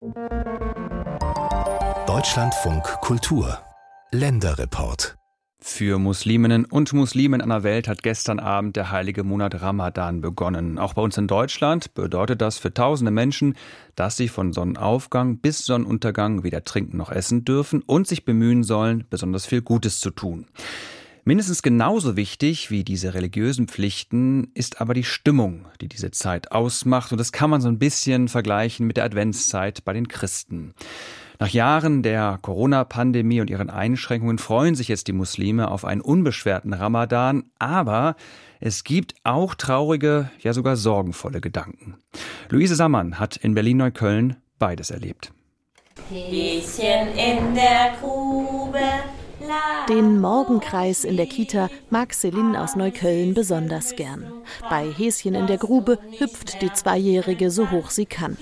Deutschlandfunk Kultur Länderreport. Für Musliminnen und Muslime in aller Welt hat gestern Abend der heilige Monat Ramadan begonnen. Auch bei uns in Deutschland bedeutet das für tausende Menschen, dass sie von Sonnenaufgang bis Sonnenuntergang weder trinken noch essen dürfen und sich bemühen sollen, besonders viel Gutes zu tun. Mindestens genauso wichtig wie diese religiösen Pflichten ist aber die Stimmung, die diese Zeit ausmacht. Und das kann man so ein bisschen vergleichen mit der Adventszeit bei den Christen. Nach Jahren der Corona-Pandemie und ihren Einschränkungen freuen sich jetzt die Muslime auf einen unbeschwerten Ramadan. Aber es gibt auch traurige, ja sogar sorgenvolle Gedanken. Luise Sammann hat in Berlin-Neukölln beides erlebt. Häschen in der Grube. Den Morgenkreis in der Kita mag Celine aus Neukölln besonders gern. Bei Häschen in der Grube hüpft die 2-Jährige so hoch sie kann.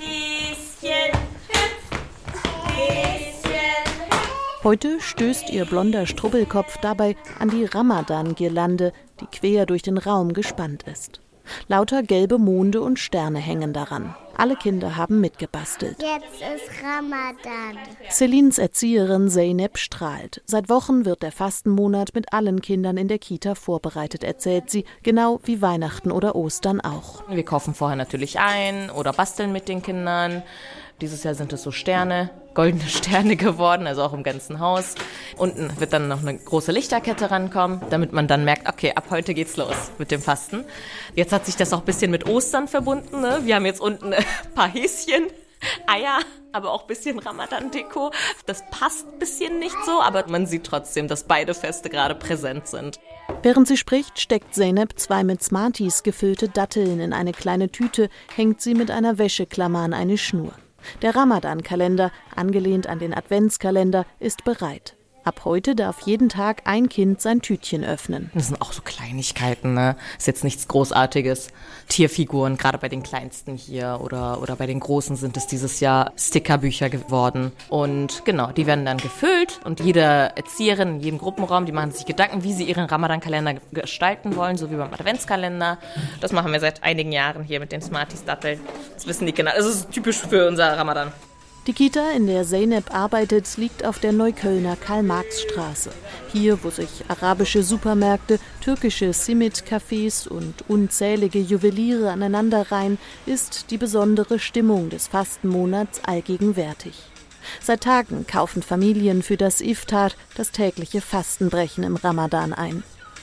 Heute stößt ihr blonder Strubbelkopf dabei an die Ramadan-Girlande, die quer durch den Raum gespannt ist. Lauter gelbe Monde und Sterne hängen daran. Alle Kinder haben mitgebastelt. Jetzt ist Ramadan. Celines Erzieherin Zeynep strahlt. Seit Wochen wird der Fastenmonat mit allen Kindern in der Kita vorbereitet, erzählt sie, genau wie Weihnachten oder Ostern auch. Wir kaufen vorher natürlich ein oder basteln mit den Kindern. Dieses Jahr sind es so Sterne, goldene Sterne geworden, also auch im ganzen Haus. Unten wird dann noch eine große Lichterkette rankommen, damit man dann merkt, okay, ab heute geht's los mit dem Fasten. Jetzt hat sich das auch ein bisschen mit Ostern verbunden, ne? Wir haben jetzt unten ein paar Häschen, Eier, aber auch ein bisschen Ramadan-Deko. Das passt ein bisschen nicht so, aber man sieht trotzdem, dass beide Feste gerade präsent sind. Während sie spricht, steckt Zeynep 2 mit Smarties gefüllte Datteln in eine kleine Tüte, hängt sie mit einer Wäscheklammer an eine Schnur. Der Ramadan-Kalender, angelehnt an den Adventskalender, ist bereit. Ab heute darf jeden Tag ein Kind sein Tütchen öffnen. Das sind auch so Kleinigkeiten, ne? Ist jetzt nichts Großartiges. Tierfiguren, gerade bei den Kleinsten hier oder bei den Großen sind es dieses Jahr Stickerbücher geworden. Und genau, die werden dann gefüllt und jede Erzieherin in jedem Gruppenraum, die machen sich Gedanken, wie sie ihren Ramadan-Kalender gestalten wollen, so wie beim Adventskalender. Das machen wir seit einigen Jahren hier mit den Smarties-Datteln. Das wissen die Kinder. Das ist typisch für unser Ramadan. Die Kita, in der Zeynep arbeitet, liegt auf der Neuköllner Karl-Marx-Straße. Hier, wo sich arabische Supermärkte, türkische Simit-Cafés und unzählige Juweliere aneinanderreihen, ist die besondere Stimmung des Fastenmonats allgegenwärtig. Seit Tagen kaufen Familien für das Iftar, das tägliche Fastenbrechen im Ramadan, ein.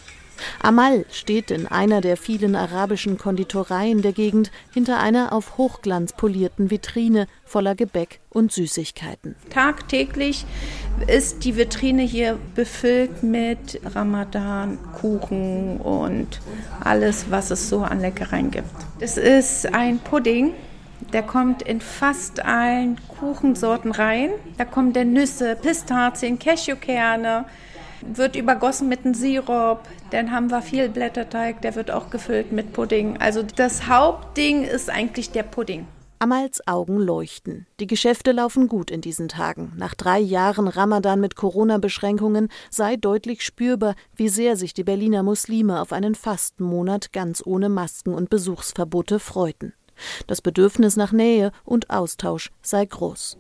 Amal steht in einer der vielen arabischen Konditoreien der Gegend hinter einer auf Hochglanz polierten Vitrine voller Gebäck und Süßigkeiten. Tagtäglich ist die Vitrine hier befüllt mit Ramadan, Kuchen und alles, was es so an Leckereien gibt. Es ist ein Pudding, der kommt in fast allen Kuchensorten rein. Da kommen dann Nüsse, Pistazien, Cashewkerne, wird übergossen mit einem Sirup. Dann haben wir viel Blätterteig, der wird auch gefüllt mit Pudding. Also das Hauptding ist eigentlich der Pudding. Amals Augen leuchten. Die Geschäfte laufen gut in diesen Tagen. Nach 3 Jahren Ramadan mit Corona-Beschränkungen sei deutlich spürbar, wie sehr sich die Berliner Muslime auf einen Fastenmonat ganz ohne Masken und Besuchsverbote freuten. Das Bedürfnis nach Nähe und Austausch sei groß.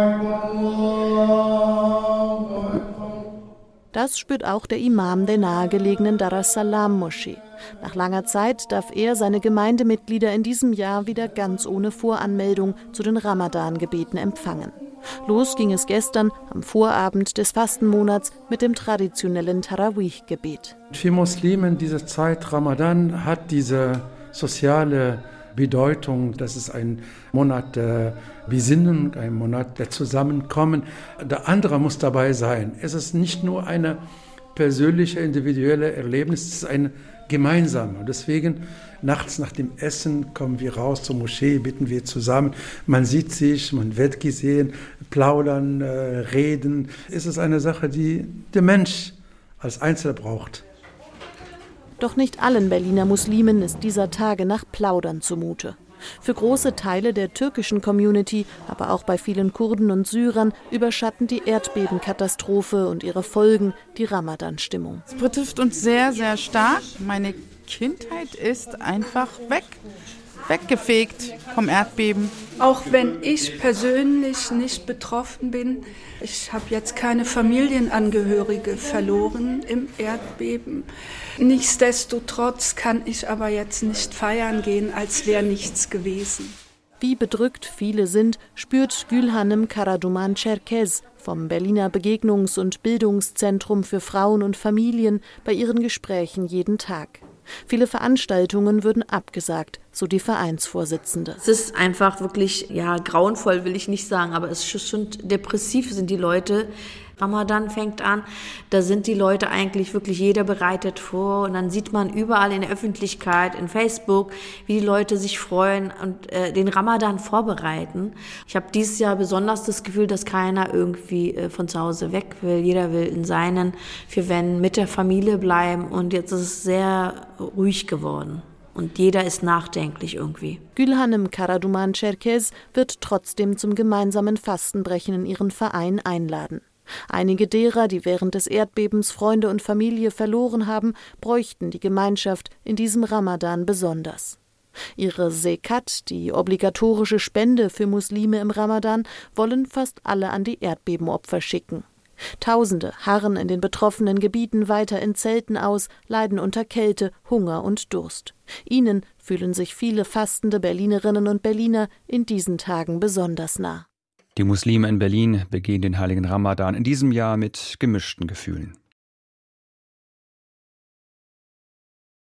Das spürt auch der Imam der nahegelegenen Dar es-Salaam-Moschee. Nach langer Zeit darf er seine Gemeindemitglieder in diesem Jahr wieder ganz ohne Voranmeldung zu den Ramadan-Gebeten empfangen. Los ging es gestern am Vorabend des Fastenmonats mit dem traditionellen Tarawih-Gebet. Für Muslime in dieser Zeit Ramadan hat diese soziale Bedeutung, dass es ein Monat der Besinnung, ein Monat der Zusammenkommen. Der andere muss dabei sein. Es ist nicht nur eine persönliche, individuelle Erlebnis, es ist ein gemeinsamer. Deswegen nachts nach dem Essen kommen wir raus zur Moschee, beten wir zusammen. Man sieht sich, man wird gesehen, plaudern, reden. Es ist eine Sache, die der Mensch als Einzelner braucht. Doch nicht allen Berliner Muslimen ist dieser Tage nach Plaudern zumute. Für große Teile der türkischen Community, aber auch bei vielen Kurden und Syrern, überschatten die Erdbebenkatastrophe und ihre Folgen die Ramadan-Stimmung. Es betrifft uns sehr, sehr stark. Meine Kindheit ist einfach weg. weggefegt vom Erdbeben. Auch wenn ich persönlich nicht betroffen bin, ich habe jetzt keine Familienangehörige verloren im Erdbeben. Nichtsdestotrotz kann ich aber jetzt nicht feiern gehen, als wäre nichts gewesen. Wie bedrückt viele sind, spürt Gülhanem Karaduman-Cherkes vom Berliner Begegnungs- und Bildungszentrum für Frauen und Familien bei ihren Gesprächen jeden Tag. Viele Veranstaltungen würden abgesagt, so die Vereinsvorsitzende. Es ist einfach wirklich, grauenvoll will ich nicht sagen, aber es ist schon depressiv sind die Leute. Ramadan fängt an, da sind die Leute eigentlich wirklich, jeder bereitet vor und dann sieht man überall in der Öffentlichkeit, in Facebook, wie die Leute sich freuen und den Ramadan vorbereiten. Ich habe dieses Jahr besonders das Gefühl, dass keiner irgendwie von zu Hause weg will. Jeder will in seinen vier Wänden mit der Familie bleiben und jetzt ist es sehr ruhig geworden. Und jeder ist nachdenklich irgendwie. Gülhanem Karaduman-Cherkes wird trotzdem zum gemeinsamen Fastenbrechen in ihren Verein einladen. Einige derer, die während des Erdbebens Freunde und Familie verloren haben, bräuchten die Gemeinschaft in diesem Ramadan besonders. Ihre Zekat, die obligatorische Spende für Muslime im Ramadan, wollen fast alle an die Erdbebenopfer schicken. Tausende harren in den betroffenen Gebieten weiter in Zelten aus, leiden unter Kälte, Hunger und Durst. Ihnen fühlen sich viele fastende Berlinerinnen und Berliner in diesen Tagen besonders nah. Die Muslime in Berlin begehen den heiligen Ramadan in diesem Jahr mit gemischten Gefühlen.